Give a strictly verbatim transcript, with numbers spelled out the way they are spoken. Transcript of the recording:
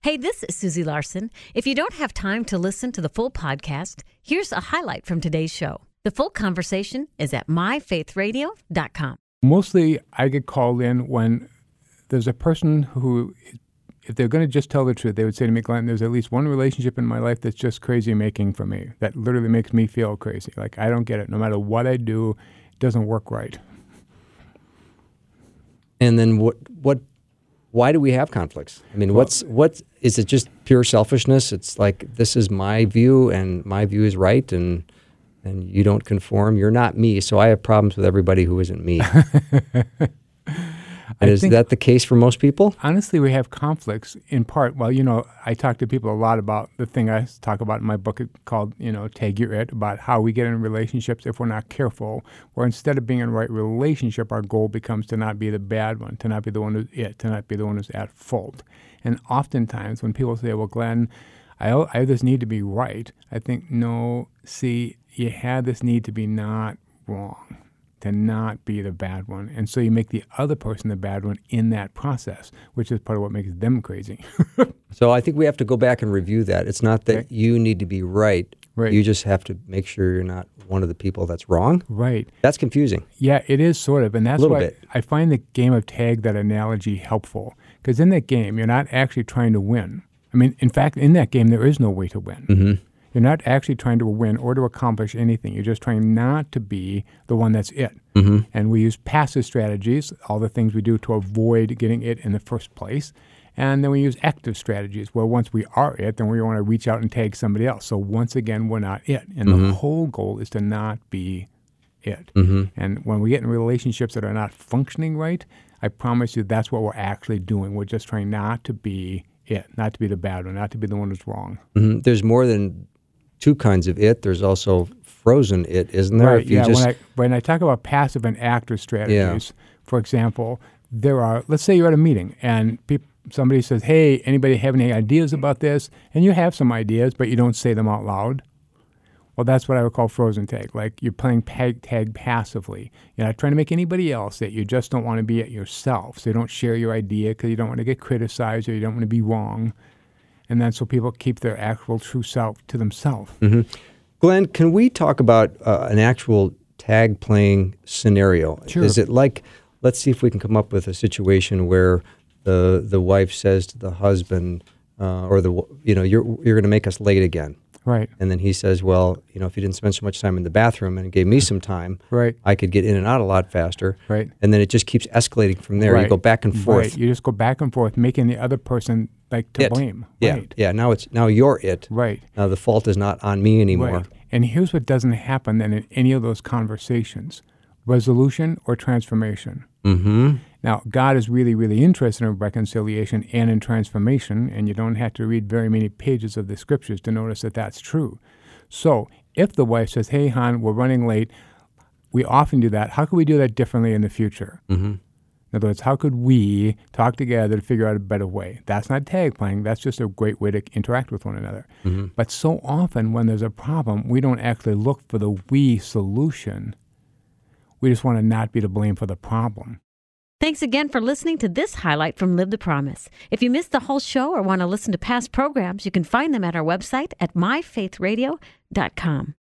Hey, this is Susie Larson. If you don't have time to listen to the full podcast, here's a highlight from today's show. The full conversation is at my faith radio dot com. Mostly I get called in when there's a person who, if they're going to just tell the truth, they would say to me, Glenn, there's at least one relationship in my life that's just crazy making for me. That literally makes me feel crazy. Like, I don't get it. No matter what I do, it doesn't work right. And then what, what, why do we have conflicts? I mean, what's, what, is it just pure selfishness? It's like, this is my view and my view is right and and you don't conform. You're not me, so I have problems with everybody who isn't me. And is that the case for most people? Honestly, we have conflicts in part. Well, you know, I talk to people a lot about the thing I talk about in my book called, you know, Tag Your It, about how we get in relationships if we're not careful, where instead of being in the right relationship, our goal becomes to not be the bad one, to not be the one who's it, to not be the one who's at fault. And oftentimes when people say, well, Glenn, I, I have this need to be right, I think, no, see, you have this need to be not wrong, to not be the bad one. And so you make the other person the bad one in that process, which is part of what makes them crazy. So I think we have to go back and review that. It's not that okay. you need to be right. Right. You just have to make sure you're not one of the people that's wrong. Right. That's confusing. Yeah, it is sort of. And that's why bit. I find the game of tag, that analogy, helpful. Because in that game, you're not actually trying to win. I mean, in fact, in that game, there is no way to win. Mm-hmm. You're not actually trying to win or to accomplish anything. You're just trying not to be the one that's it. Mm-hmm. And we use passive strategies, all the things we do to avoid getting it in the first place. And then we use active strategies, where once we are it, then we want to reach out and tag somebody else. So once again, we're not it. And mm-hmm. the whole goal is to not be it. Mm-hmm. And when we get in relationships that are not functioning right, I promise you that's what we're actually doing. We're just trying not to be it, not to be the bad one, not to be the one who's wrong. Mm-hmm. There's more than two kinds of it. There's also frozen it, isn't there? Right, if you yeah. Just... When, I, when I talk about passive and active strategies, yeah. for example, there are, let's say you're at a meeting and people, somebody says, hey, anybody have any ideas about this? And you have some ideas, but you don't say them out loud. Well, that's what I would call frozen tag. Like, you're playing tag, tag passively. You're not trying to make anybody else it. You just don't want to be it yourself. So you don't share your idea because you don't want to get criticized or you don't want to be wrong. And then so people keep their actual true self to themselves. Mm-hmm. Glenn, can we talk about uh, an actual tag playing scenario? Sure. Is it like, let's see if we can come up with a situation where the the wife says to the husband, uh, or the you know, you're you're going to make us late again. Right. And then he says, well, you know, if you didn't spend so much time in the bathroom and gave me some time, right. I could get in and out a lot faster. Right. And then it just keeps escalating from there. Right. You go back and forth. Right. You just go back and forth, making the other person like to it. blame. Yeah. Right. Yeah. Now it's now you're it. Right. Now the fault is not on me anymore. Right. And here's what doesn't happen then in any of those conversations: resolution or transformation. Mm-hmm. Now, God is really, really interested in reconciliation and in transformation, and you don't have to read very many pages of the scriptures to notice that that's true. So if the wife says, hey, hon, we're running late, we often do that. How could we do that differently in the future? Mm-hmm. In other words, how could we talk together to figure out a better way? That's not tag playing. That's just a great way to interact with one another. Mm-hmm. But so often when there's a problem, we don't actually look for the we solution. We just want to not be to blame for the problem. Thanks again for listening to this highlight from Live the Promise. If you missed the whole show or want to listen to past programs, you can find them at our website at my faith radio dot com.